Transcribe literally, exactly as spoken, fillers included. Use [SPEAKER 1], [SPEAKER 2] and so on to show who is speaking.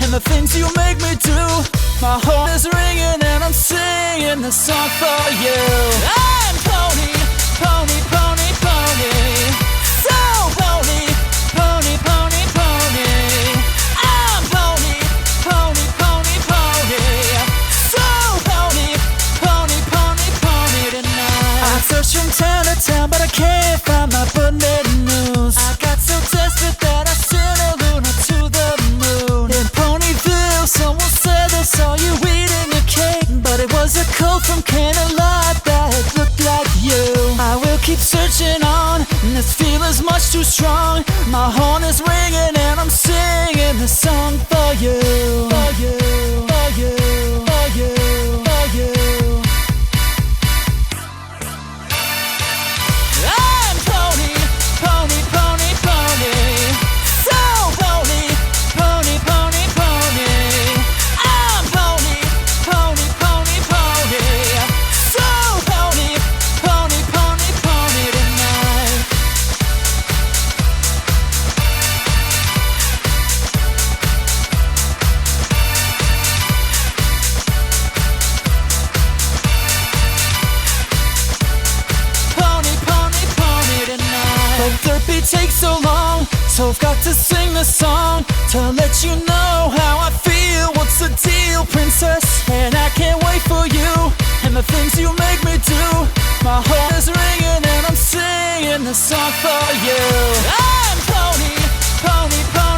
[SPEAKER 1] and the things you make me do. My heart is ringing and I'm singing this song for you. I'm pony, pony, pony, pony. So pony, pony, pony, pony. I'm pony, pony, pony, pony. So pony, pony, pony, pony tonight. I searched from town to town but I can't find my Bunny news. I got so desperate that I sent a Luna to the moon. In Ponyville someone said they saw you eating a cake, but it was a coat from Candlelight that looked like you. I will keep searching on, this feeling's much too strong. My horn is ringing and I'm singing this song for you. For you, for you, for you, for you. I'm pony, pony, pony, pony. So pony, pony, pony, pony. I'm pony, pony, pony, pony. So pony, pony, pony, pony tonight. Pony, pony, pony tonight. But therapy takes so long, so I've got to sing this song to let you know how I feel. What's the deal, princess? And I can't wait for you and the things you make me do. My heart is ringing and I'm singing this song for you. I'm pony, pony, pony.